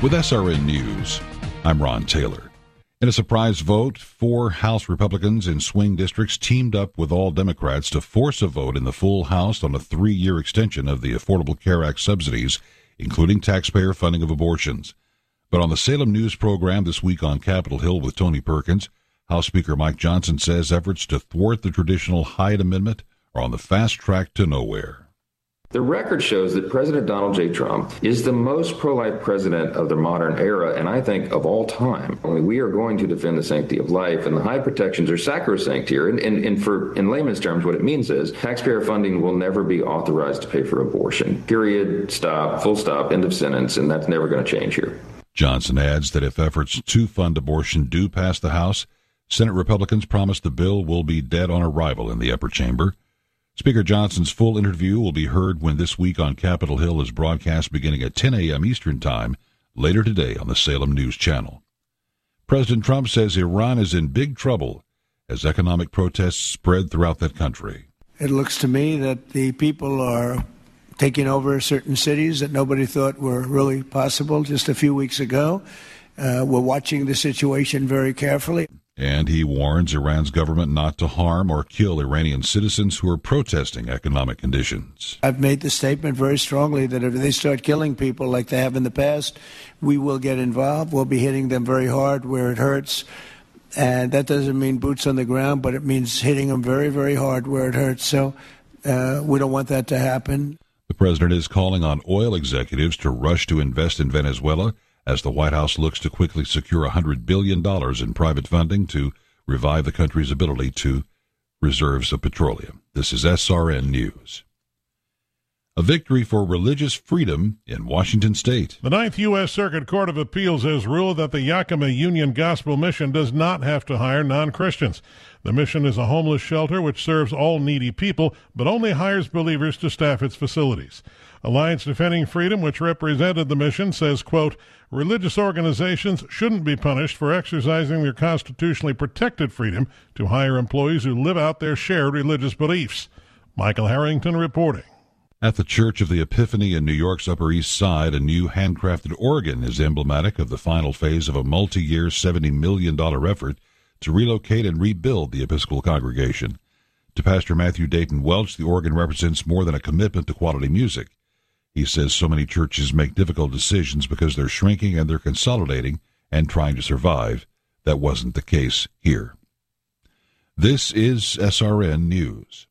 With SRN News, I'm Ron Taylor. In a surprise vote, 4 House Republicans in swing districts teamed up with all Democrats to force a vote in the full House on a 3-year extension of the Affordable Care Act subsidies, including taxpayer funding of abortions. But on the Salem News program this week on Capitol Hill with Tony Perkins, House Speaker Mike Johnson says efforts to thwart the traditional Hyde Amendment are on the fast track to nowhere. The record shows that President Donald J. Trump is the most pro-life president of the modern era, and I think of all time. I mean, we are going to defend the sanctity of life, and the Hyde protections are sacrosanct here. And in layman's terms, what it means is taxpayer funding will never be authorized to pay for abortion. Period. Stop. Full stop. End of sentence. And that's never going to change here. Johnson adds that if efforts to fund abortion do pass the House, Senate Republicans promise the bill will be dead on arrival in the upper chamber. Speaker Johnson's full interview will be heard when This Week on Capitol Hill is broadcast beginning at 10 a.m. Eastern Time later today on the Salem News Channel. President Trump says Iran is in big trouble as economic protests spread throughout that country. It looks to me that the people are taking over certain cities that nobody thought were really possible just a few weeks ago. We're watching the situation very carefully. And he warns Iran's government not to harm or kill Iranian citizens who are protesting economic conditions. I've made the statement very strongly that if they start killing people like they have in the past, we will get involved. We'll be hitting them very hard where it hurts. And that doesn't mean boots on the ground, but it means hitting them very, very hard where it hurts. So we don't want that to happen. The president is calling on oil executives to rush to invest in Venezuela as the White House looks to quickly secure $100 billion in private funding to revive the country's ability to reserves of petroleum. This is SRN News. A victory for religious freedom in Washington State. The Ninth U.S. Circuit Court of Appeals has ruled that the Yakima Union Gospel Mission does not have to hire non-Christians. The mission is a homeless shelter which serves all needy people, but only hires believers to staff its facilities. Alliance Defending Freedom, which represented the mission, says, quote, religious organizations shouldn't be punished for exercising their constitutionally protected freedom to hire employees who live out their shared religious beliefs. Michael Harrington reporting. At the Church of the Epiphany in New York's Upper East Side, a new handcrafted organ is emblematic of the final phase of a multi-year $70 million effort to relocate and rebuild the Episcopal congregation. To Pastor Matthew Dayton Welch, the organ represents more than a commitment to quality music. He says so many churches make difficult decisions because they're shrinking and they're consolidating and trying to survive. That wasn't the case here. This is SRN News.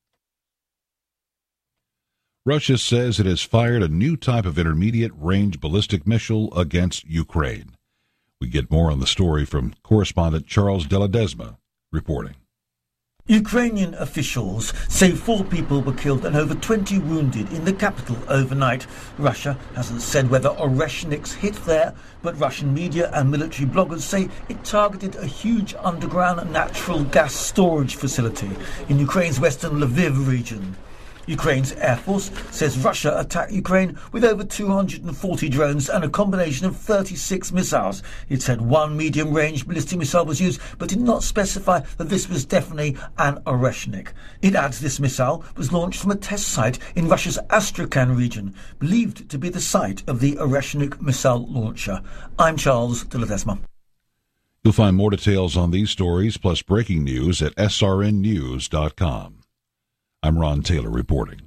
Russia says it has fired a new type of intermediate-range ballistic missile against Ukraine. We get more on the story from correspondent Charles de Ledesma reporting. Ukrainian officials say 4 people were killed and over 20 wounded in the capital overnight. Russia hasn't said whether Oreshniks hit there, but Russian media and military bloggers say it targeted a huge underground natural gas storage facility in Ukraine's western Lviv region. Ukraine's Air Force says Russia attacked Ukraine with over 240 drones and a combination of 36 missiles. It said 1 medium-range ballistic missile was used, but did not specify that this was definitely an Oreshnik. It adds this missile was launched from a test site in Russia's Astrakhan region, believed to be the site of the Oreshnik missile launcher. I'm Charles de Ledesma. You'll find more details on these stories, plus breaking news at srnnews.com. I'm Ron Taylor reporting.